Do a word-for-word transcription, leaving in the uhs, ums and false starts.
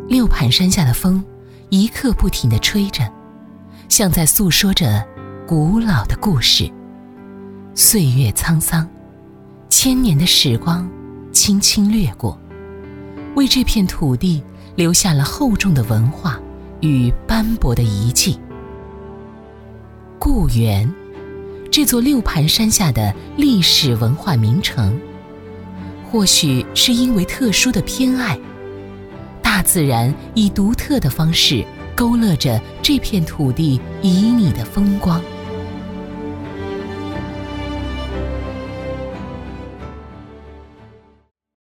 六盘山下的风一刻不停地吹着，像在诉说着古老的故事。岁月沧桑，千年的时光轻轻掠过，为这片土地留下了厚重的文化与斑驳的遗迹。固原，这座六盘山下的历史文化名城，或许是因为特殊的偏爱，大自然以独特的方式勾勒着这片土地旖旎的风光。